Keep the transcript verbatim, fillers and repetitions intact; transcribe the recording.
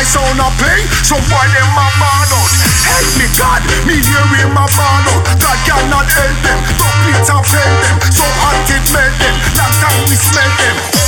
my sound a play, so why them a ball out? Help me God, me hear him a ball out. God cannot help them, don't please and fail them. So hot it melt them, long time we smell them.